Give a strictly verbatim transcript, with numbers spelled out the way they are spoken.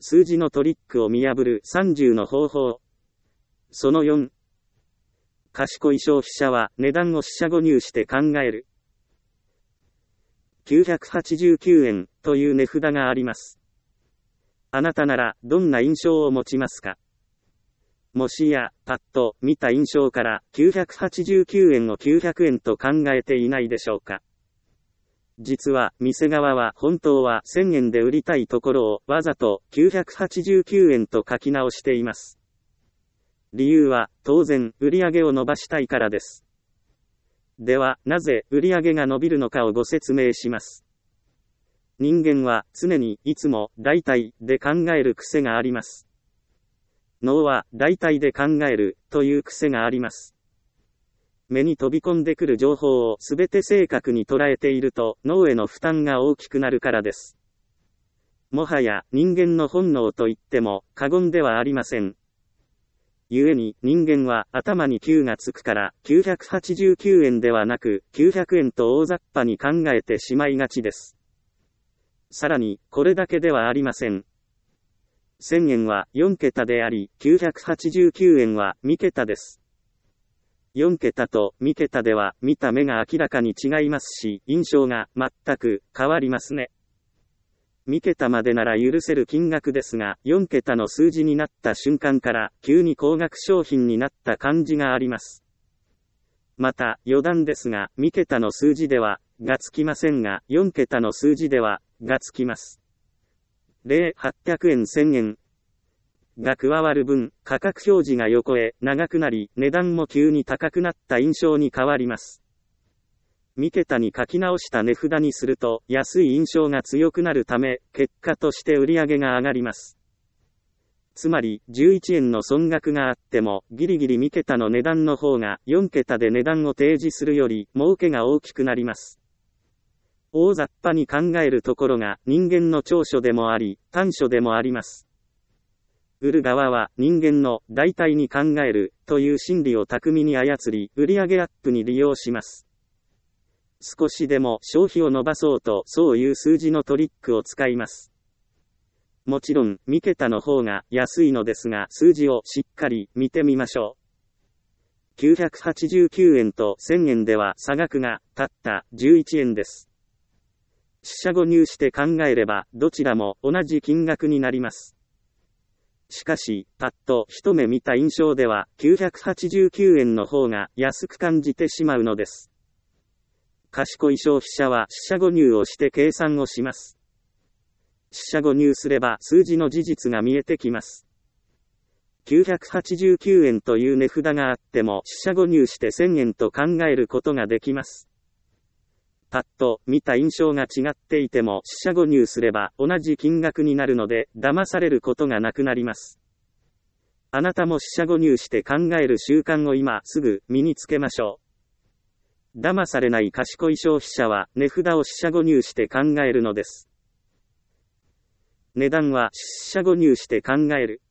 数字のトリックを見破るさんじゅうの方法。そのよん。賢い消費者は値段を四捨五入して考える。きゅうひゃくはちじゅうきゅうえんという値札があります。あなたならどんな印象を持ちますか？もしや、パッと見た印象からきゅうひゃくはちじゅうきゅうえんをきゅうひゃくえんと考えていないでしょうか？実は、店側は本当はせんえんで売りたいところをわざときゅうひゃくはちじゅうきゅうえんと書き直しています。理由は、当然、売上を伸ばしたいからです。では、なぜ売上が伸びるのかをご説明します。人間は常にいつも大体で考える癖があります。脳は大体で考えるという癖があります。目に飛び込んでくる情報をすべて正確に捉えていると脳への負担が大きくなるからです。もはや人間の本能と言っても過言ではありません。故に人間は頭にきゅうがつくからきゅうひゃくはちじゅうきゅうえんではなくきゅうひゃくえんと大雑把に考えてしまいがちです。さらにこれだけではありません。せんえんはよんけたであり、きゅうひゃくはちじゅうきゅうえんはにけたです。よんけたとにけたでは見た目が明らかに違いますし、印象が全く変わりますね。にけたまでなら許せる金額ですが、よんけたの数字になった瞬間から急に高額商品になった感じがあります。また、余談ですが、にけたの数字では、がつきませんが、よんけたの数字では、がつきます。例、はっぴゃくえんせんえんが加わる分、価格表示が横へ長くなり、値段も急に高くなった印象に変わります。にけたに書き直した値札にすると、安い印象が強くなるため、結果として売上が上がります。つまり、じゅういちえんの損額があっても、ギリギリにけたの値段の方が、よんけたで値段を提示するより、儲けが大きくなります。大雑把に考えるところが人間の長所でもあり、短所でもあります。売る側は人間の大体に考えるという心理を巧みに操り、売上アップに利用します。少しでも消費を伸ばそうとそういう数字のトリックを使います。もちろん、にけたの方が安いのですが、数字をしっかり見てみましょう。きゅうひゃくはちじゅうきゅうえんとせんえんでは差額がたったじゅういちえんです。四捨五入して考えれば、どちらも同じ金額になります。しかし、パッと一目見た印象では、きゅうひゃくはちじゅうきゅうえんの方が安く感じてしまうのです。賢い消費者は四捨五入をして計算をします。四捨五入すれば数字の事実が見えてきます。きゅうひゃくはちじゅうきゅうえんという値札があっても、四捨五入してせんえんと考えることができます。パッと見た印象が違っていても四捨五入すれば同じ金額になるので騙されることがなくなります。あなたも四捨五入して考える習慣を今すぐ身につけましょう。騙されない賢い消費者は値札を四捨五入して考えるのです。値段は四捨五入して考える。